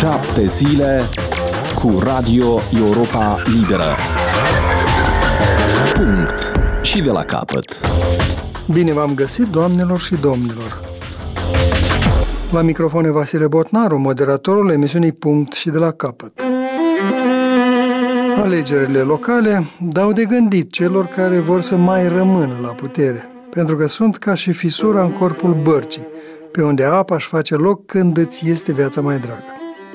7 zile cu Radio Europa Liberă. Punct. Și de la capăt. Bine v-am găsit, doamnelor și domnilor. La microfon e Vasile Botnaru, moderatorul emisiunii Punct și de la capăt. Alegerile locale dau de gândit celor care vor să mai rămână la putere, pentru că sunt ca și fisura în corpul bărcii, pe unde apa își face loc când îți este viața mai dragă.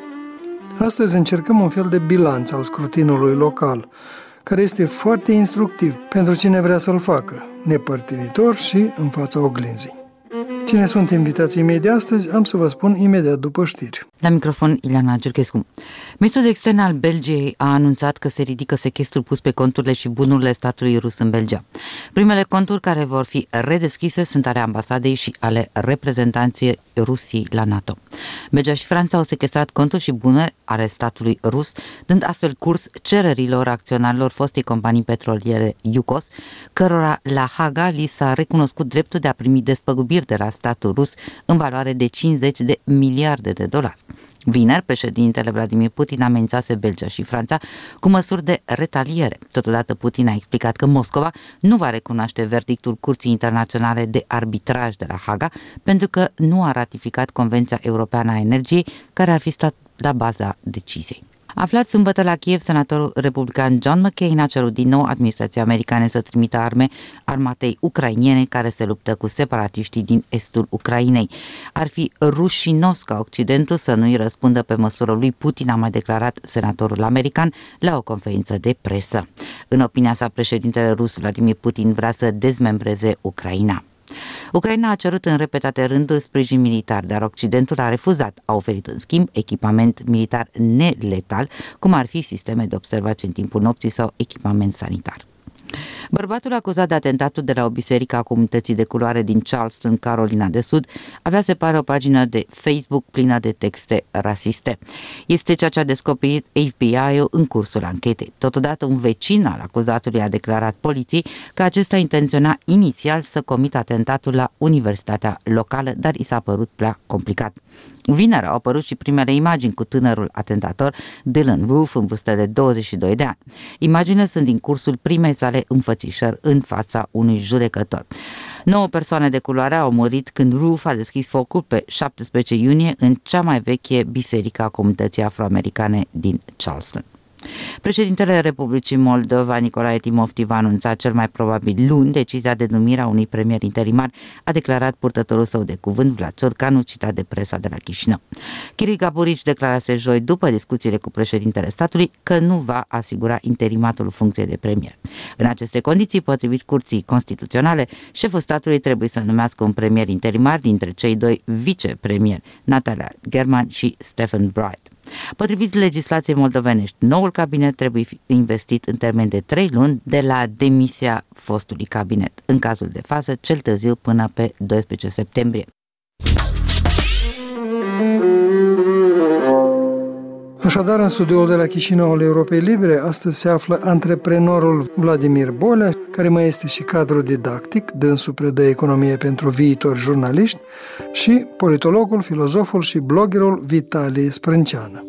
Astăzi încercăm un fel de bilanț al scrutinului local, care este foarte instructiv pentru cine vrea să-l facă, nepărtinitor și în fața oglinzii. Cine sunt invitații mei de astăzi, am să vă spun imediat după știri. La microfon, Ileana Giurchescu. Ministrul de Externe al Belgiei a anunțat că se ridică sechestrul pus pe conturile și bunurile statului rus în Belgia. Primele conturi care vor fi redeschise sunt ale ambasadei și ale reprezentanței Rusiei la NATO. Belgia și Franța au sequestrat conturi și bunuri ale statului rus, dând astfel curs cererilor acționarilor fostei companii petroliere Yukos, cărora la Haga li s-a recunoscut dreptul de a primi despăgubiri de la statul rus în valoare de 50 de miliarde de dolari. Vineri, președintele Vladimir Putin amenințase Belgia și Franța cu măsuri de retaliere. Totodată Putin a explicat că Moscova nu va recunoaște verdictul Curții Internaționale de Arbitraj de la Haga pentru că nu a ratificat Convenția Europeană a Energiei, care ar fi stat la baza deciziei. Aflat sâmbătă la Kiev, senatorul republican John McCain a cerut din nou administrației americane să trimită arme armatei ucrainene care se luptă cu separatiștii din estul Ucrainei. Ar fi rușinos ca Occidentul să nu-i răspundă pe măsură lui Putin, a mai declarat senatorul american la o conferință de presă. În opinia sa, președintele rus Vladimir Putin vrea să dezmembreze Ucraina. Ucraina a cerut în repetate rânduri sprijin militar, dar Occidentul a refuzat. A oferit în schimb echipament militar neletal, cum ar fi sisteme de observație în timpul nopții sau echipament sanitar. Bărbatul acuzat de atentatul de la o biserică a comunității de culoare din Charleston, Carolina de Sud, avea, se pare, o pagină de Facebook plină de texte rasiste. Este ceea ce a descoperit FBI-ul în cursul anchetei. Totodată, un vecin al acuzatului a declarat poliției că acesta intenționa inițial să comită atentatul la universitatea locală, dar i s-a părut prea complicat. Vineri au apărut și primele imagini cu tânărul atentator Dylan Roof, în vârstă de 22 de ani. Imaginile sunt din cursul primei sale înfățișări în fața unui judecător. 9 persoane de culoare au murit când Roof a deschis focul pe 17 iunie în cea mai veche biserică a comunității afroamericane din Charleston. Președintele Republicii Moldova, Nicolae Timofti, va anunța cel mai probabil luni decizia de numire a unui premier interimar, a declarat purtătorul său de cuvânt, Vlad Țurcanu, citat de presa de la Chișinău. Chiril Gaburici declarase joi, după discuțiile cu președintele statului, că nu va asigura interimatul funcției de premier. În aceste condiții, potrivit Curții Constituționale, șeful statului trebuie să numească un premier interimar dintre cei doi vicepremieri, Natalia German și Stephen Bright. Potrivit legislației moldovenești, noul cabinet trebuie investit în termen de 3 luni de la demisia fostului cabinet, în cazul de față cel târziu până pe 12 septembrie. Așadar, în studioul de la Chișinău al Europei Libere, astăzi se află antreprenorul Vladimir Bolea, care mai este și cadru didactic, dânsul predă economie pentru viitori jurnaliști, și politologul, filozoful și bloggerul Vitalie Sprânceană.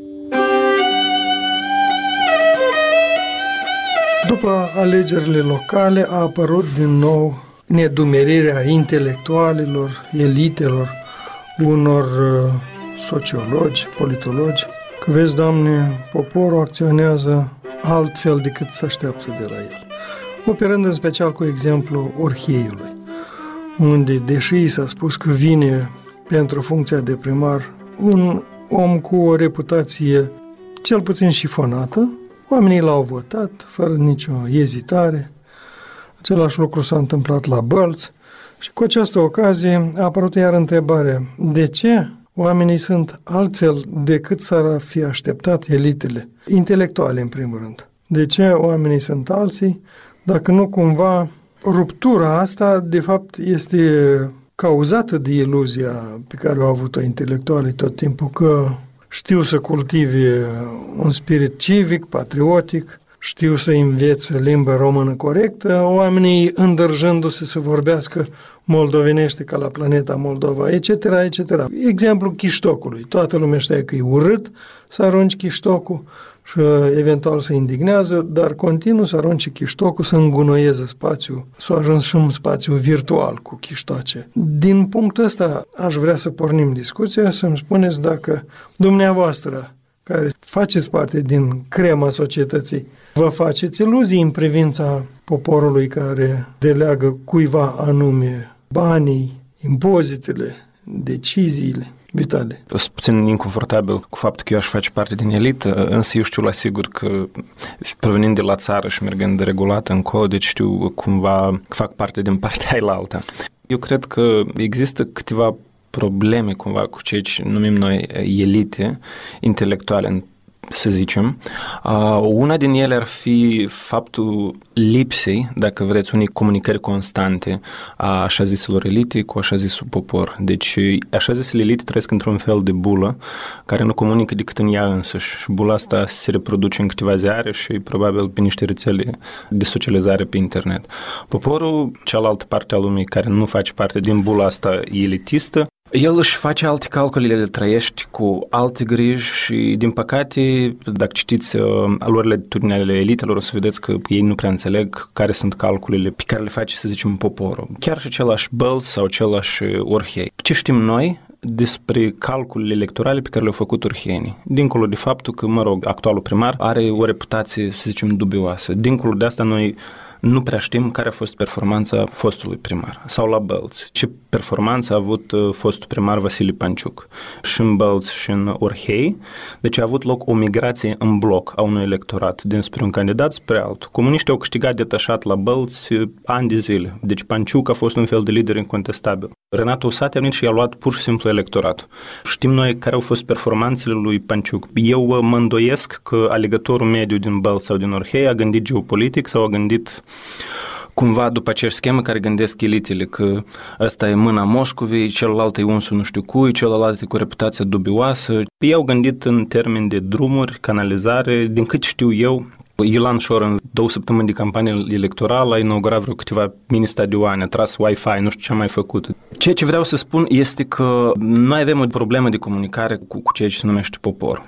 După alegerile locale a apărut din nou nedumerirea intelectualilor, elitelor, unor sociologi, politologi, că vezi, Doamne, poporul acționează altfel decât se așteaptă de la el. Operând în special cu exemplu Orheiului, unde, deși s-a spus că vine pentru funcția de primar un om cu o reputație cel puțin șifonată, oamenii l-au votat fără nicio ezitare. Același lucru s-a întâmplat la Bălți și cu această ocazie a apărut iar întrebarea: de ce oamenii sunt altfel decât s-ar fi așteptat elitele intelectuale, în primul rând? De ce oamenii sunt alții, dacă nu cumva ruptura asta, de fapt, este cauzată de iluzia pe care au avut-o intelectualii tot timpul, că știu să cultive un spirit civic, patriotic, știu să învețe limba română corectă, oamenii îndrăjându-se să vorbească moldovenește ca la planeta Moldova, etc., etc. Exemplu chiștocului. Toată lumea știa că e urât să arunci chiștocul și eventual se indignează, dar continuu să arunce chiștocul, să îngunoieze spațiul, să ajuns și în spațiu virtual cu chiștoace. Din punctul ăsta aș vrea să pornim discuția, să-mi spuneți dacă dumneavoastră, care faceți parte din crema societății, vă faceți iluzii în privința poporului care deleagă cuiva anume banii, impozitele, deciziile vitale. Sunt puțin inconfortabil cu faptul că eu aș face parte din elită, însă eu știu la sigur că provenind de la țară și mergând regulat încolo, deci știu cumva că fac parte din partea ailaltă. Eu cred că există câteva probleme cumva cu ceea ce numim noi elite intelectuale, să zicem. Una din ele ar fi faptul lipsei, dacă vreți, unei comunicări constante a așa ziselor elite cu așa zisul popor. Deci așa zisele elite trăiesc într-un fel de bulă care nu comunică decât în ea însăși. Și bula asta se reproduce în câteva ziare și probabil pe niște rețele de socializare pe internet. Poporul, cealaltă parte a lumii care nu face parte din bula asta elitistă, el își face alte calcule, le trăiește cu alte griji și, din păcate, dacă citiți luările de turne ale elitelor, o să vedeți că ei nu prea înțeleg care sunt calculele pe care le face, să zicem, poporul. Chiar și același Bălț sau același Orhei. Ce știm noi despre calculele electorale pe care le-au făcut orheienii? Dincolo de faptul că, actualul primar are o reputație, să zicem, dubioasă. Dincolo de asta, noi nu prea știm care a fost performanța fostului primar. Sau la Bălț. Ce performanță a avut fostul primar Vasile Panciuc. Și în Bălț și în Orhei. Deci a avut loc o migrație în bloc a unui electorat dinspre un candidat spre altul. Comuniștii au câștigat detașat la Bălț ani de zile. Deci Panciuc a fost un fel de lider incontestabil. Renato Usate a venit și i-a luat pur și simplu electoratul. Știm noi care au fost performanțele lui Panciuc. Eu mă îndoiesc că alegătorul mediu din Bălț sau din Orhei a gândit geopolitic sau a gândit cumva după aceeași schemă care gândesc elitele, că ăsta e mâna Moscovei, celălalt e unsul nu știu cui, celălalt e cu reputație dubioasă. Ei au gândit în termeni de drumuri, canalizare, din cât știu eu. Ilan Șor, în 2 săptămâni de campanie electorală, a inaugurat vreo câteva mini-stadioane, a tras Wi-Fi, nu știu ce a mai făcut. Ceea ce vreau să spun este că noi avem o problemă de comunicare cu ceea ce se numește popor.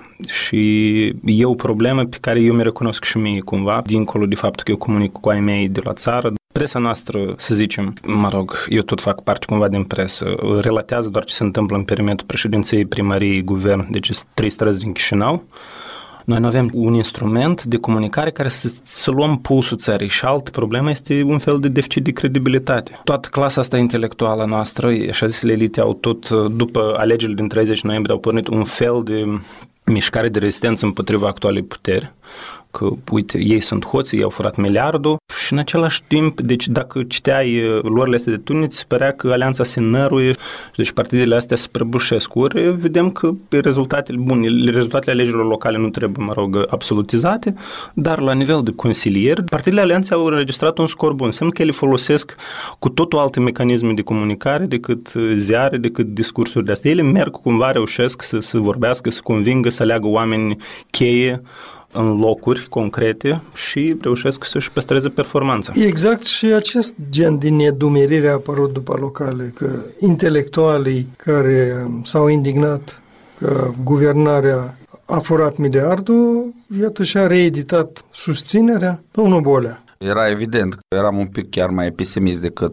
Și e o problemă pe care eu mi recunosc și mie cumva, dincolo de faptul că eu comunic cu ai mei de la țară. Presa noastră, să zicem, eu tot fac parte cumva din presă, relatează doar ce se întâmplă în perimetrul președinției, primăriei, guvern, deci 3 străzi din Chișinău. Noi nu avem un instrument de comunicare care să luăm pulsul țării și altă problemă este un fel de deficit de credibilitate. Toată clasa asta intelectuală noastră, așa zisele elite, au tot, după alegerile din 30 noiembrie, au pornit un fel de mișcare de rezistență împotriva actualei puteri, că, uite, ei sunt hoții, ei au furat miliardul și în același timp, deci dacă citeai luările astea de turne, ți părea că alianța se năruie, deci partidele astea se prăbușesc. Ori vedem că rezultatele bune, rezultatele alegerilor locale nu trebuie, absolutizate, dar la nivel de consilieri, partidele alianței au înregistrat un scor bun. Înseamnă că ele folosesc cu totul alte mecanisme de comunicare decât ziare, decât discursuri de astea. Ele merg cumva, reușesc să vorbească, să convingă, să aleagă oameni cheie în locuri concrete și reușesc să-și păstreze performanța. Exact, și acest gen din nedumerire a apărut după locale, că intelectualii care s-au indignat că guvernarea a furat miliardul, iată și-a reeditat susținerea. Domnul Bolea. Era evident că eram un pic chiar mai pesimist decât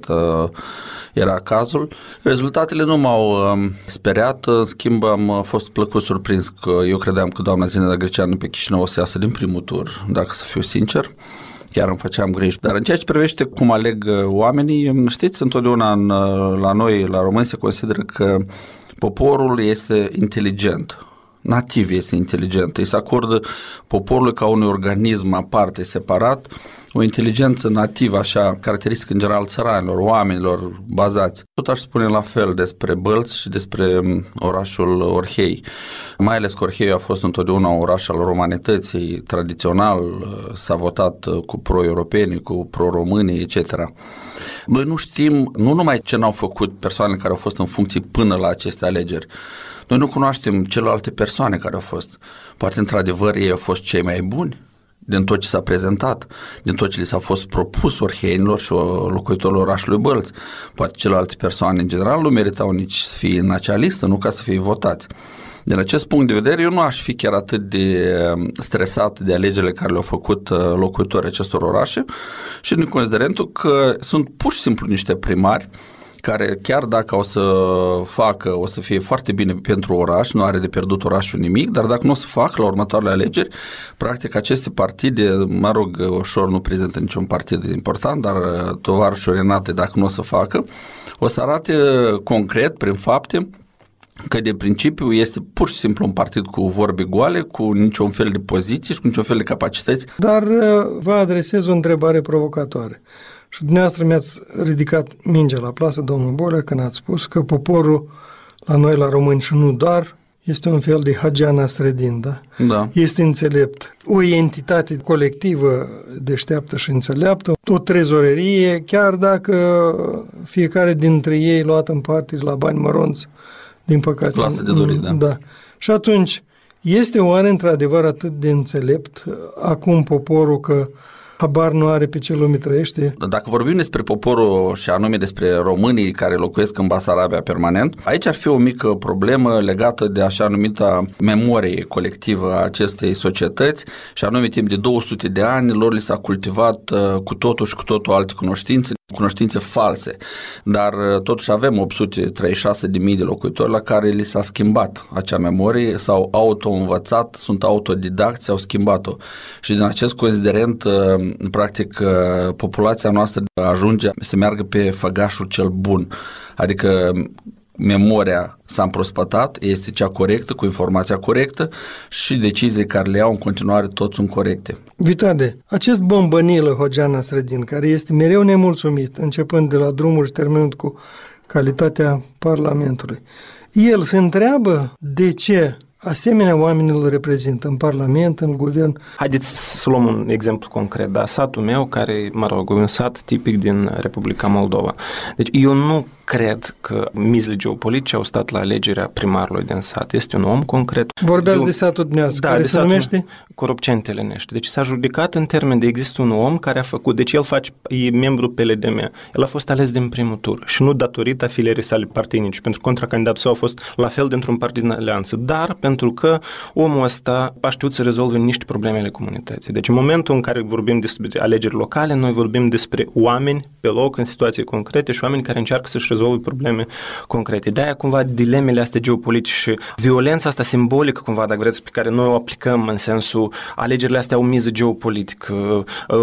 era cazul. Rezultatele nu m-au speriat, în schimb am fost plăcut surprins că eu credeam că doamna Zineda Greceanu pe Chișinău o să iasă din primul tur, dacă să fiu sincer. Chiar îmi făceam griji. Dar în ceea ce privește cum aleg oamenii, știți, întotdeauna la noi, la români, se consideră că poporul este inteligent. Nativ este inteligent. Îi se acordă poporului ca unui organism aparte, separat, o inteligență nativă, așa, caracteristică în general țăranilor, oamenilor bazați. Tot aș spune la fel despre Bălț și despre orașul Orhei. Mai ales că Orhei a fost întotdeauna un oraș al romanității, tradițional, s-a votat cu pro-europeni, cu pro-români, etc. Noi nu știm, nu numai ce n-au făcut persoanele care au fost în funcție până la aceste alegeri, noi nu cunoaștem celelalte persoane care au fost. Poate într-adevăr ei au fost cei mai buni, din tot ce s-a prezentat, din tot ce li s-a fost propus orheienilor și locuitorilor orașului Bălți. Poate celelalte persoane în general nu meritau nici să fie în acea listă, nu ca să fie votați. Din acest punct de vedere, eu nu aș fi chiar atât de stresat de alegerile care le-au făcut locuitorii acestor orașe și din considerentul că sunt pur și simplu niște primari care chiar dacă o să facă, o să fie foarte bine pentru oraș, nu are de pierdut orașul nimic, dar dacă nu o să facă la următoarele alegeri, practic aceste partide, mă rog, ușor nu prezintă niciun partid important, dar tovarășul Renate, dacă nu o să facă, o să arate concret, prin fapte, că de principiu este pur și simplu un partid cu vorbe goale, cu niciun fel de poziții și cu niciun fel de capacități. Dar vă adresez o întrebare provocatoare. Și dumneavoastră mi-ați ridicat mingea la plasă, domnul Bolea, când ați spus că poporul la noi, la români și nu doar, este un fel de Hagea Nasreddin, da? Da. Este înțelept. O entitate colectivă deșteaptă și înțeleaptă, o trezorerie, chiar dacă fiecare dintre ei luat în parte la bani mărunți, din păcate. Lasă de dorit, da. Da. Și atunci, este oare într-adevăr atât de înțelept acum poporul că habar nu are pe ce lume trăiește? Dacă vorbim despre poporul și anume despre românii care locuiesc în Basarabia permanent, aici ar fi o mică problemă legată de așa numita memorie colectivă a acestei societăți și anume timp de 200 de ani lor li s-a cultivat cu totul și cu totul alte cunoștințe false, dar totuși avem 836.000 de locuitori la care li s-a schimbat acea memorie, s-au auto-învățat, sunt autodidacți, au schimbat-o și din acest considerent practic populația noastră ajunge să meargă pe făgașul cel bun, adică memoria s-a împrospătat, este cea corectă, cu informația corectă și deciziile care le iau în continuare tot sunt corecte. Vitale, acest bombănilă Hagea Nasreddin, care este mereu nemulțumit, începând de la drumuri și terminând cu calitatea Parlamentului, el se întreabă de ce asemenea oameni îl reprezintă în Parlament, în Guvern. Haideți să luăm un exemplu concret, da? Satul meu, care, mă rog, un sat tipic din Republica Moldova. Deci eu nu cred că mizele geopolitice au stat la alegerea primarului din sat. Este un om concret. Vorbeați de satul dumneavoastră, care se numește? Coropceni Telenești. Deci s-a judecat în termen de există un om care a făcut, deci el e membru PLDM. El a fost ales din primul tur și nu datorită afilierii sale partinice, pentru că contracandidatul său a fost la fel dintr-un partid în alianță, dar pentru că omul ăsta a știut să rezolve niște probleme ale comunității. Deci în momentul în care vorbim despre alegeri locale, noi vorbim despre oameni pe loc, în situații concrete și oameni care încearcă să-și rezolve probleme concrete. De-aia cumva dilemele astea geopolitice și violența asta simbolică, cumva, dacă vreți, pe care noi o aplicăm în sensul alegerile astea au miză geopolitică.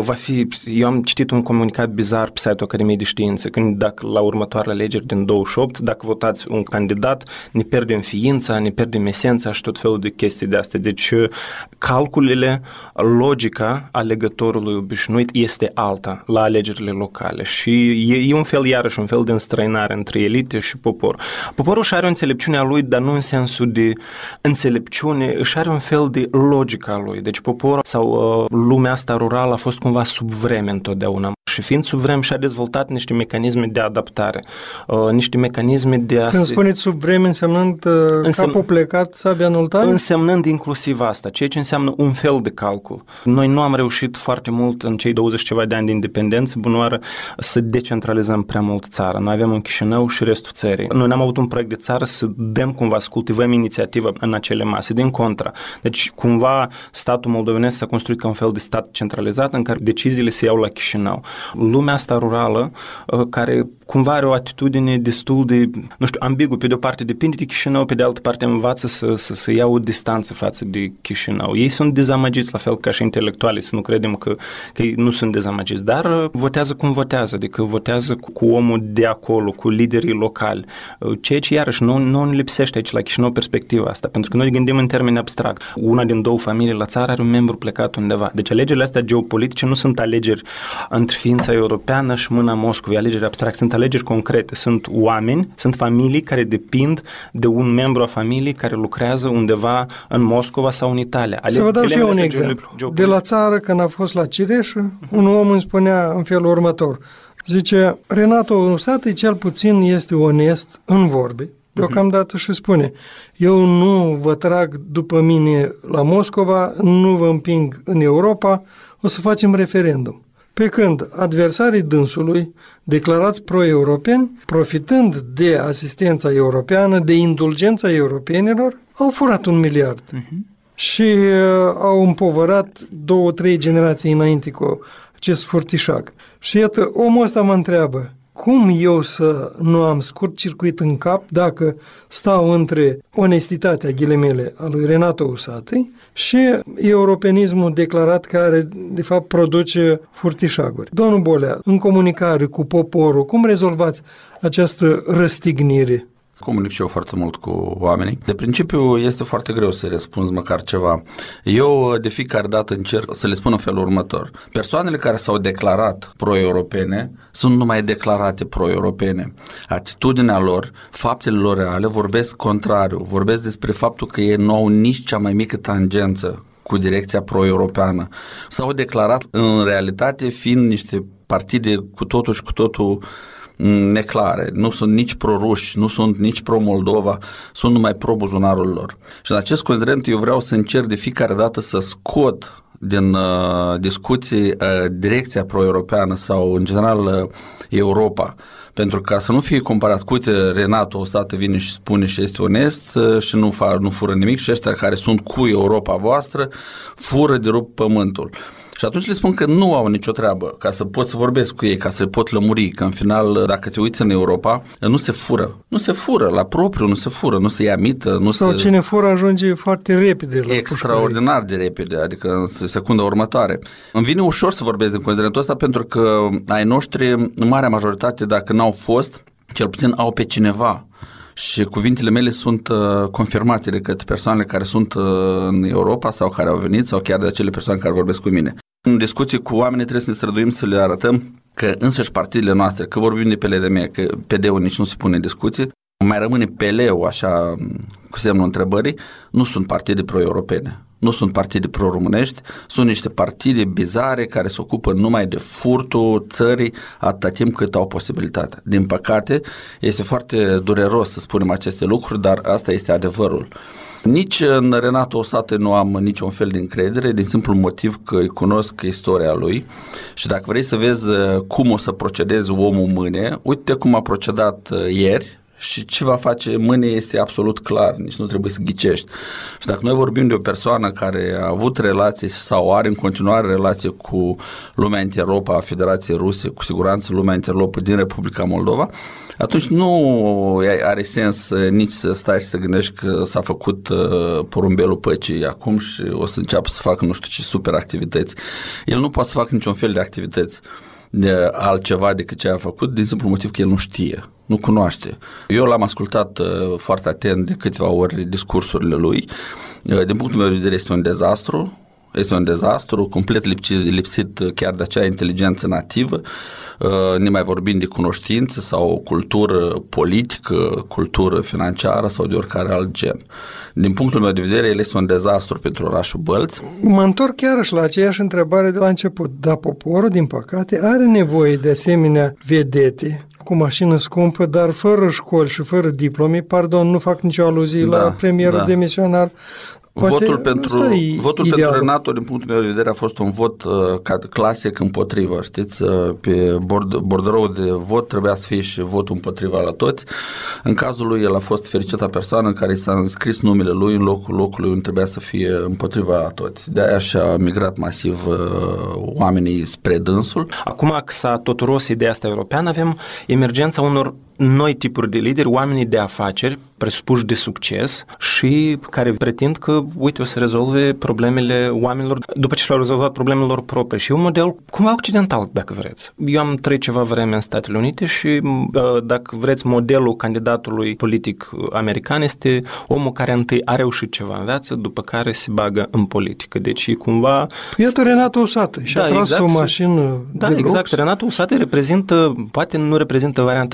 Eu am citit un comunicat bizar pe site-ul Academiei de Științe, când dacă la următoarele alegeri din 28, dacă votați un candidat, ne pierdem ființa, ne pierdem esența și tot felul de chestii de astea. Deci calculele, logica alegătorului obișnuit este alta la alegerile locale și e un fel, iarăși, un fel de înstrăinare între elite și popor. Poporul își are o înțelepciune a lui, dar nu în sensul de înțelepciune, își are un fel de logică a lui. Deci poporul sau lumea asta rurală a fost cumva sub vreme întotdeauna. Și fiind sub vreme și-a dezvoltat niște mecanisme de adaptare, niște mecanisme de a... Când spuneți sub vreme, însemnând capul plecat, sabia în ultare? Însemnând inclusiv asta, ceea ce înseamnă un fel de calcul. Noi nu am reușit foarte mult în cei 20 ceva de ani de independență, bunoară, să decentralizăm prea mult țara. Noi avem un Chișinău și restul țării. Noi n-am avut un proiect de țară să dăm cumva, să cultivăm inițiativă în acele mase, din contra. Deci cumva statul moldovenesc s-a construit ca un fel de stat centralizat în care deciziile se iau la Chișinău. Lumea asta rurală, care cumva are o atitudine destul de, nu știu, ambigu. Pe de o parte depinde de Chișinău, pe de altă parte învață să ia o distanță față de Chișinău. Ei sunt dezamăgiți, la fel ca și intelectuali, să nu credem că ei nu sunt dezamăgiți, dar votează cum votează, adică votează cu omul de acolo, cu liderii locali. Ceea ce, iarăși, nu ne lipsește aici la Chișinău perspectiva asta, pentru că noi gândim în termeni abstract. Una din două familii la țară are un membru plecat undeva. Deci alegerile astea geopolitice nu sunt alegeri între ființa europeană și mâna Moscovei, alegeri abstracte, sunt alegeri concrete, sunt oameni, sunt familii care depind de un membru a familiei care lucrează undeva în Moscova sau în Italia. Să vă dau și eu un exemplu. De la țară, când a fost la Cireșă, un om îmi spunea în felul următor. Zice, Renato Usatăi cel puțin este onest în vorbe, deocamdată și spune: eu nu vă trag după mine la Moscova, nu vă împing în Europa, o să facem referendum. Pe când adversarii dânsului, declarați pro-europeni, profitând de asistența europeană, de indulgența europenilor, au furat 1 miliard. Și au împovărat 2-3 generații înainte cu acest furtișag. Și iată, omul ăsta mă întreabă: cum eu să nu am scurt circuit în cap dacă stau între onestitatea, ghilimele, a lui Renato Usatăi și europenismul declarat care, de fapt, produce furtișaguri? Domnul Bolea, în comunicare cu poporul, cum rezolvați această răstignire? Comunic și eu foarte mult cu oamenii. De principiu este foarte greu să răspunzi măcar ceva. Eu de fiecare dată încerc să le spun în felul următor: persoanele care s-au declarat pro-europene sunt numai declarate pro-europene. Atitudinea lor, faptele lor reale vorbesc contrariu, vorbesc despre faptul că ei nu au nici cea mai mică tangență cu direcția pro-europeană. S-au declarat în realitate fiind niște partide cu totul și cu totul neclare, nu sunt nici pro-ruși, nu sunt nici pro-Moldova, sunt numai pro-buzunarul lor. Și în acest considerent eu vreau să încerc de fiecare dată să scot din discuții direcția pro-europeană sau în general Europa, pentru ca să nu fie comparat cu, uite, Renato Usată vine și spune și este onest și nu fură nimic, și ăștia care sunt cu Europa voastră fură de rup pământul. Și atunci le spun că nu au nicio treabă, ca să pot să vorbesc cu ei, ca să le pot lămuri, că în final, dacă te uiți în Europa, nu se fură. Nu se fură, la propriu nu se fură, nu se ia mită. Sau cine fură ajunge foarte repede la extraordinar de repede, adică în secunda următoare. Îmi vine ușor să vorbesc din considerentul ăsta pentru că ai noștri, în marea majoritate, dacă n-au fost, cel puțin au pe cineva. Și cuvintele mele sunt confirmate de către persoanele care sunt în Europa sau care au venit sau chiar de acele persoane care vorbesc cu mine. În discuții cu oamenii trebuie să ne străduim să le arătăm că însăși partidele noastre, că vorbim de PLDM, că PD-ul nici nu se pune în discuții, mai rămâne PL-ul așa cu semnul întrebării, nu sunt partide pro-europene, nu sunt partide pro-românești, sunt niște partide bizare care se ocupă numai de furtul țării atâta timp cât au posibilitatea. Din păcate, este foarte dureros să spunem aceste lucruri, dar asta este adevărul. Nici în Renato Usată nu am niciun fel de încredere, din simplu motiv că îi cunosc istoria lui și dacă vrei să vezi cum o să procedeze omul mâine, uite cum a procedat ieri și ce va face mâine este absolut clar, nici nu trebuie să ghicești. Și dacă noi vorbim de o persoană care a avut relații sau are în continuare relație cu lumea inter-Europa a Federației Ruse, cu siguranță lumea inter-Europa din Republica Moldova, atunci nu are sens nici să stai și să gândești că s-a făcut porumbelul păcii acum și o să înceapă să facă nu știu ce super activități. El nu poate să facă niciun fel de activități de altceva decât ce a făcut, din simplu motiv că el nu știe, nu cunoaște. Eu l-am ascultat foarte atent de câteva ori discursurile lui. Din punctul meu de vedere este un dezastru. Este un dezastru complet lipsit chiar de acea inteligență nativă, nemai vorbind de cunoștință sau cultură politică, cultură financiară sau de oricare alt gen. Din punctul meu de vedere, el este un dezastru pentru orașul Bălți. Mă întorc chiar și la aceeași întrebare de la început. Dar poporul, din păcate, are nevoie de asemenea vedete cu mașină scumpă, dar fără școli și fără diplome. Pardon, nu fac nicio aluzie la premierul demisionar. Votul pentru Renato, din punctul meu de vedere, a fost un vot clasic împotrivă. Știți, pe borderou de vot trebuia să fie și votul împotriva la toți. În cazul lui, el a fost fericită persoană în care s-a înscris numele lui în locul locului unde trebuia să fie împotriva la toți. De-aia și-a migrat masiv oamenii spre dânsul. Acum că s-a tot ros ideea asta europeană, avem emergența unor noi tipuri de lideri, oamenii de afaceri presupuși de succes și care pretind că, uite, o să rezolve problemele oamenilor după ce și-au rezolvat problemele lor proprii. Și e un model cumva occidental, dacă vreți. Eu am trăit ceva vreme în Statele Unite și, dacă vreți, modelul candidatului politic american este omul care întâi a reușit ceva în viață, după care se bagă în politică. Deci e cumva... Iată Renato Usată și-a tras o mașină de lux. Exact. Renato Usată reprezintă, poate nu reprezintă varianta cea mai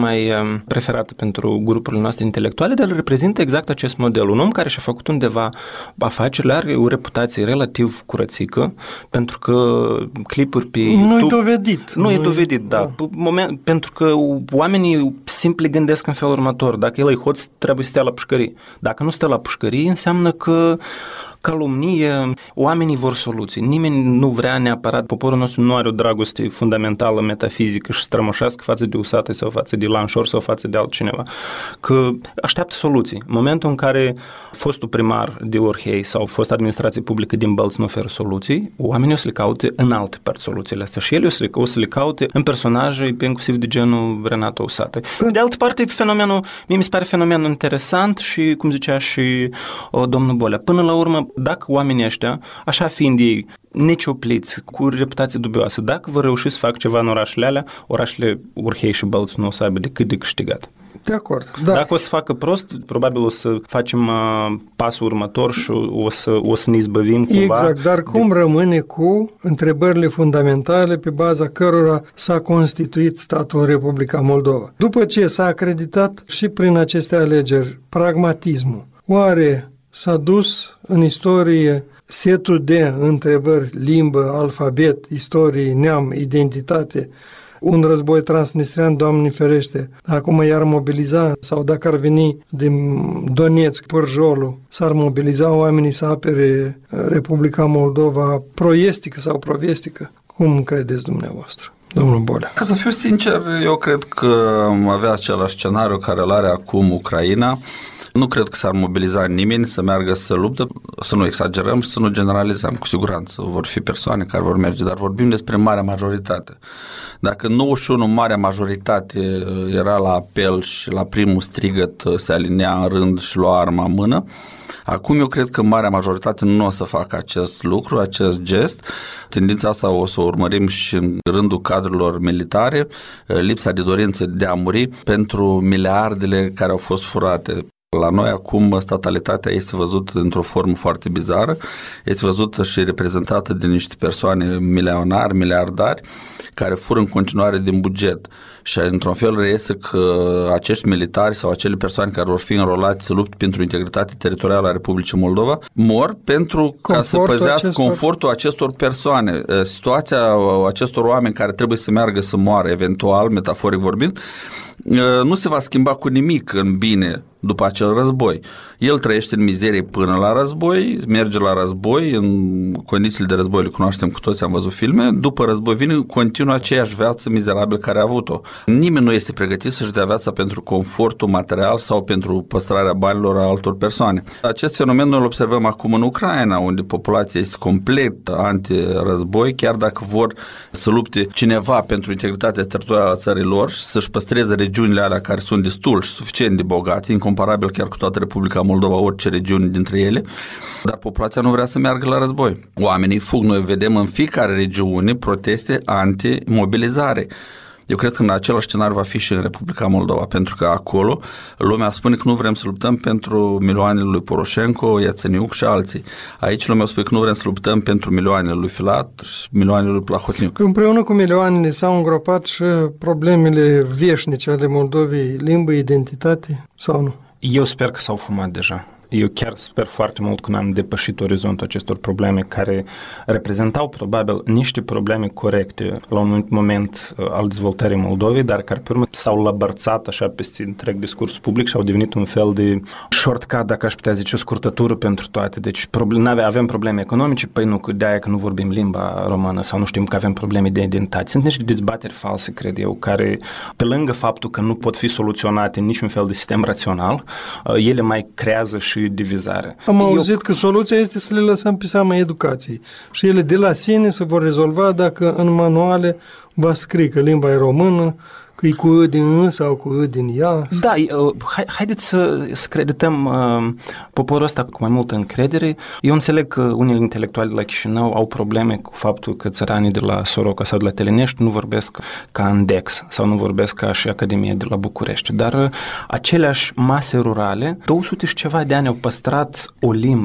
mai preferată pentru grupurile noastre intelectuale, dar reprezintă exact acest model. Un om care și-a făcut undeva afacerile are o reputație relativ curățică, pentru că clipuri pe YouTube... Nu-i dovedit. Nu e dovedit, da. Pentru că oamenii simpli gândesc în felul următor. Dacă el e hoț, trebuie să stea la pușcărie. Dacă nu stă la pușcărie, înseamnă că calomnie, oamenii vor soluții. Nimeni nu vrea neapărat, poporul nostru nu are o dragoste fundamentală, metafizică și strămoșească față de usate sau față de lanșor sau față de altcineva. Că așteaptă soluții. În momentul în care fostul primar de Orhei sau fost administrație publică din Bălți nu oferă soluții, oamenii o să le caute în alte părți soluțiile astea și ele o să le caute în personaje, inclusiv de genul Renato Usate. De altă parte, fenomenul, mie mi se pare fenomenul interesant și, cum zicea și domnul Bolea, până la urmă, dacă oamenii ăștia, așa fiind ei neciopliți, cu reputație dubioasă, dacă vor reuși să facă ceva în orașele alea, orașele Orhei și Bălți nu o să aibă decât de câștigat. De acord, da. Dacă o să facă prost, probabil o să facem pasul următor și o să ne izbăvim cumva. Exact, dar cum rămâne cu întrebările fundamentale pe baza cărora s-a constituit statul Republica Moldova? După ce s-a acreditat și prin aceste alegeri pragmatismul, oare s-a dus în istorie setul de întrebări, limbă, alfabet, istorie, neam, identitate, un război transnistrian, Doamne ferește, acum i-ar mobiliza, sau dacă ar veni din Donetsk, Pârjolul, s-ar mobiliza oamenii să apere Republica Moldova proestică sau provestică? Cum credeți dumneavoastră, domnul Bolea? Ca să fiu sincer, eu cred că avea același scenariu care îl are acum Ucraina. Nu cred că s-ar mobiliza nimeni să meargă să luptă, să nu exagerăm și să nu generalizăm. Cu siguranță vor fi persoane care vor merge, dar vorbim despre marea majoritate. Dacă 91 marea majoritate era la apel și la primul strigăt se alinea în rând și lua arma în mână, acum eu cred că marea majoritate nu o să facă acest lucru, acest gest. Tendința asta o să o urmărim și în rândul cadrelor militare, lipsa de dorință de a muri pentru miliardele care au fost furate. La noi acum statalitatea este văzută într-o formă foarte bizară, este văzută și reprezentată de niște persoane milionari, miliardari, care fură în continuare din buget. Și într-un fel reiese că acești militari sau acele persoane care vor fi înrolați să lupte pentru integritate teritorială a Republicii Moldova mor pentru ca să păzească confortul acestor persoane. Situația acestor oameni care trebuie să meargă să moară, eventual, metaforic vorbind, nu se va schimba cu nimic în bine după acel război. El trăiește în mizerie până la război, merge la război, în condițiile de război le cunoaștem cu toți, am văzut filme, după război vine, continuă aceeași viață mizerabilă care a avut-o. Nimeni nu este pregătit să-și dea viața pentru confortul material sau pentru păstrarea banilor a altor persoane. Acest fenomen noi îl observăm acum în Ucraina, unde populația este complet anti-război, chiar dacă vor să lupte cineva pentru integritatea teritorială a țării lor și să-și păstreze regiunile alea care sunt destul și suficient de bogate, incomparabil chiar cu toată Republica Moldova, orice regiune dintre ele, dar populația nu vrea să meargă la război. Oamenii fug, noi vedem în fiecare regiune proteste anti-mobilizare. Eu cred că în același scenariu va fi și în Republica Moldova, pentru că acolo lumea spune că nu vrem să luptăm pentru milioanele lui Poroșenko, Iațeniuc și alții. Aici lumea spune că nu vrem să luptăm pentru milioanele lui Filat și milioanele lui Plahotniuc. Împreună cu milioanele s-au îngropat și problemele veșnice ale Moldovei, limbă, identitate sau nu? Eu sper că s-au fumat deja. Eu chiar sper foarte mult că n-am depășit orizontul acestor probleme care reprezentau probabil niște probleme corecte la un moment al dezvoltării Moldovei, dar care pe urmă s-au lăbărțat așa peste întreg discursul public și au devenit un fel de shortcut, dacă aș putea zice, o scurtătură pentru toate. Deci avem probleme economice, păi nu, că de-aia că nu vorbim limba română sau nu știm că avem probleme de identitate. Sunt niște dezbateri false, cred eu, care pe lângă faptul că nu pot fi soluționate în niciun fel de sistem rațional, ele mai creează și divizare. Am auzit că soluția este să le lăsăm pe seama educației și ele de la sine se vor rezolva dacă în manuale va scrie că limba e română, că e cu ă din ă sau cu ă din ea. Da, haideți să credităm poporul ăsta cu mai multă încredere. Eu înțeleg că unii intelectuali de la Chișinău au probleme cu faptul că țăranii de la Soroca sau de la Telenești nu vorbesc ca în Dex sau nu vorbesc ca și Academia de la București, dar aceleași mase rurale, 200 și ceva de ani au păstrat o limbă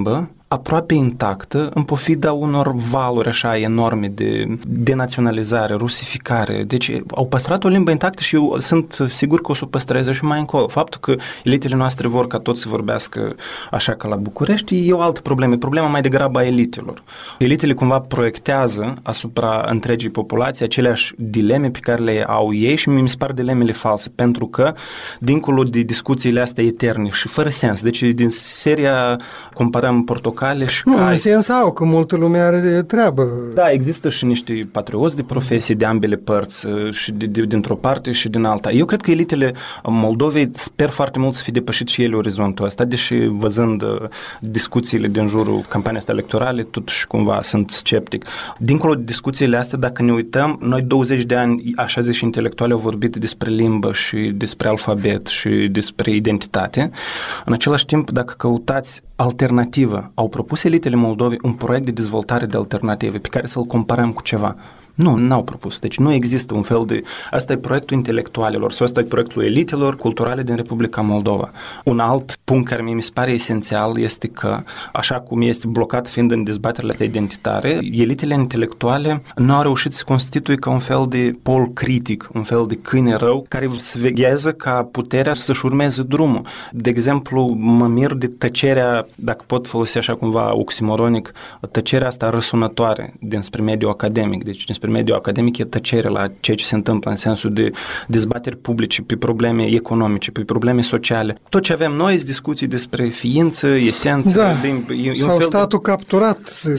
aproape intactă, în pofida unor valuri așa enorme de denaționalizare, rusificare. Deci au păstrat o limbă intactă și eu sunt sigur că o să o păstreze și mai încolo. Faptul că elitele noastre vor ca toți să vorbească așa ca la București e o altă problemă. E problema mai degrabă a elitelor. Elitele cumva proiectează asupra întregii populații aceleași dileme pe care le au ei și mi se par dilemele false, pentru că dincolo de discuțiile astea eterne și fără sens, deci din seria comparăm portocale și cai. În sens au, că multă lume are treabă. Da, există și niște patrioți de profesie de ambele părți, și dintr-o parte și din alta. Eu cred că elitele Moldovei sper foarte mult să fie depășit și ele orizontul ăsta, deși văzând discuțiile din jurul campaniei astea electorale, totuși cumva sunt sceptic. Dincolo de discuțiile astea, dacă ne uităm, noi 20 de ani, așa zis și intelectuali, au vorbit despre limbă și despre alfabet și despre identitate. În același timp, dacă căutați alternativă, au propus elitele Moldovei un proiect de dezvoltare de alternative pe care să-l comparăm cu ceva. Nu, n-au propus. Deci nu există un fel de... Asta e proiectul intelectualilor sau asta e proiectul elitelor culturale din Republica Moldova. Un alt punct care mi se pare esențial este că, așa cum este blocat fiind în dezbaterile astea identitare, elitele intelectuale nu au reușit să constituie ca un fel de pol critic, un fel de câine rău care se veghează ca puterea să-și urmeze drumul. De exemplu, mă mir de tăcerea, dacă pot folosi așa cumva oximoronic, tăcerea asta răsunătoare dinspre mediul academic. Deci dinspre mediul academic e tăcere la ceea ce se întâmplă în sensul de dezbateri publice pe probleme economice, pe probleme sociale. Tot ce avem noi sunt discuții despre ființă, esență, sau statul capturat.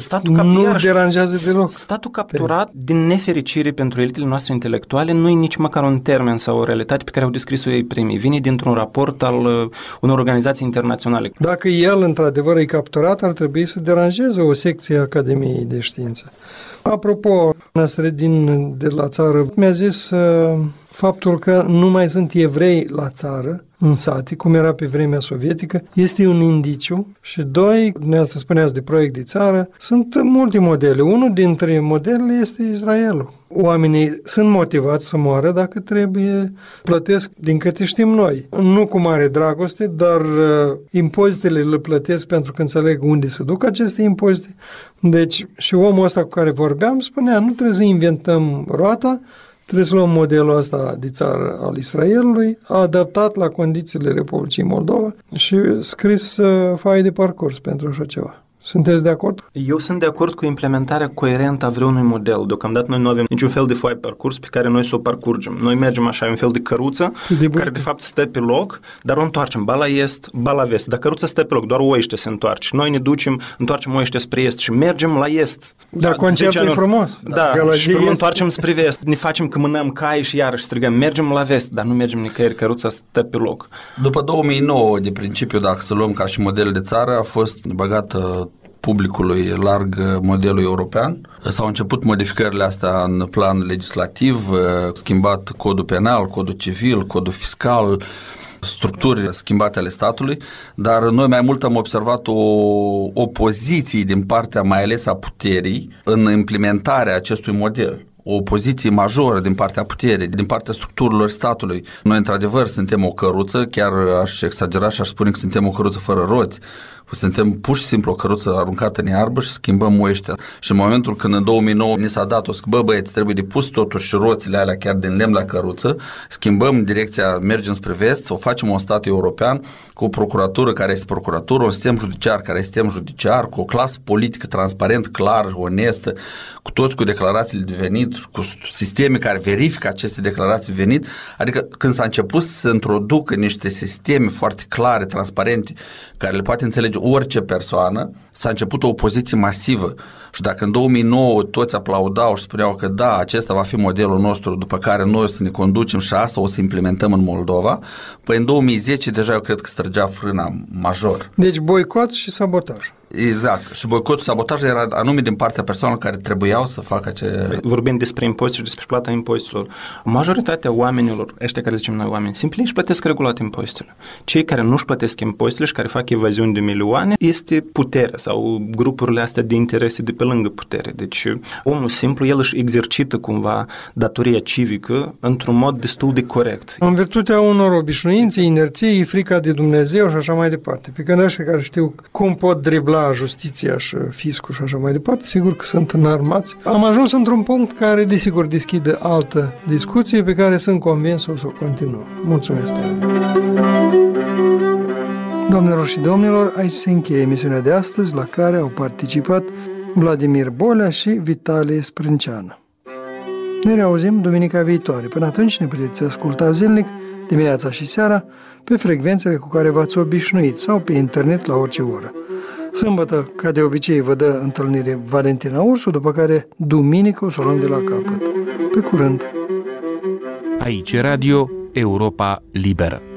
Nu deranjează deloc. Statul capturat, din nefericire pentru elitele noastre intelectuale, nu e nici măcar un termen sau o realitate pe care au descris-o ei primii. Vine dintr-un raport al unor organizații internaționale. Dacă el, într-adevăr, e capturat, ar trebui să deranjeze o secție a Academiei de Știință. Apropo, Năsredin de la țară mi-a zis faptul că nu mai sunt evrei la țară, în sate, cum era pe vremea sovietică, este un indiciu. Și doi, dumneavoastră spuneați de proiect de țară, sunt multe modele. Unul dintre modele este Israelul. Oamenii sunt motivați să moară dacă trebuie, plătesc din câte știm noi. Nu cu mare dragoste, dar impozitele le plătesc pentru că înțeleg unde se duc aceste impozite. Deci și omul ăsta cu care vorbeam spunea, nu trebuie să inventăm roata, trebuie să luăm modelul ăsta de țară al Israelului, adaptat la condițiile Republicii Moldova și scris foaie de parcurs pentru așa ceva. Sunteți de acord? Eu sunt de acord cu implementarea coerentă a vreunui model. Deocamdată noi nu avem niciun fel de foaie de parcurs pe care noi să o parcurgem. Noi mergem așa, un fel de căruță care de fapt stă pe loc, dar o întoarcem, ba la est, ba la vest. Dar căruța stă pe loc, doar oiște se întoarce. Noi ne ducem, întoarcem oiște spre est și mergem la est. Dar conceptul e frumos. Da, și când întoarcem spre vest, ne facem că mânnăm cai și iarăși strigăm, mergem la vest, dar nu mergem nicăieri, căruța stă pe loc. După 2009, de principiu, dacă să luăm ca și model de țară, a fost băgată publicului larg modelul european. S-au început modificările astea în plan legislativ, schimbat codul penal, codul civil, codul fiscal, structuri schimbate ale statului, dar noi mai mult am observat o opoziție din partea mai ales a puterii în implementarea acestui model. O poziție majoră din partea puterii, din partea structurilor statului. Noi, într-adevăr, suntem o căruță, chiar aș exagera și aș spune că suntem o căruță fără roți. Suntem pur și simplu o căruță aruncată în iarbă și schimbăm oiștea. Și în momentul când în 2009 ni s-a dat-o, că băieți, trebuie de pus totuși roțile alea chiar din lemn la căruță, schimbăm direcția, mergem spre vest, o facem un stat european cu o procuratură care este procuratură, un sistem judiciar care este sistem judiciar, cu o clasă politică transparent, clar, onestă, cu toți cu declarațiile de venit, cu sisteme care verifică aceste declarații de venit. Adică când s-a început să introducă niște sisteme foarte clare, transparente, care le poate înțelege orice persoană, s-a început o opoziție masivă. Și dacă în 2009 toți aplaudau și spuneau că da, acesta va fi modelul nostru după care noi o să ne conducem și asta o să implementăm în Moldova, păi în 2010 deja eu cred că străgea frâna major. Deci boicot și sabotaj. Exact. Și boicotul, sabotajul era anume din partea persoanelor care trebuiau să facă Vorbim despre impozite și despre plata impozitelor. Majoritatea oamenilor, ăștia care zicem noi oameni, simpli își plătesc regulat impozitele. Cei care nu își plătesc impozitele și care fac evaziuni de milioane este puterea sau grupurile astea de interese de pe lângă putere. Deci omul simplu, el își exercită cumva datoria civică într-un mod destul de corect. În virtutea unor obișnuințe, inerții, frica de Dumnezeu și așa mai departe. Pe când ăștia care știu cum pot dribla la justiția și fiscul și așa mai departe, sigur că sunt înarmați. Am ajuns într-un punct care, desigur, deschide altă discuție pe care sunt convins o să o continuăm. Mulțumesc, Termen. Doamnelor și domnilor, aici se încheie emisiunea de astăzi, la care au participat Vladimir Bolea și Vitalie Sprânceană. Ne reauzim duminica viitoare. Până atunci ne puteți asculta zilnic, dimineața și seara, pe frecvențele cu care v-ați obișnuit sau pe internet la orice oră. Sâmbătă, ca de obicei, vă dă întâlnire Valentina Ursu, după care duminică o să o luăm de la capăt. Pe curând! Aici Radio Europa Liberă.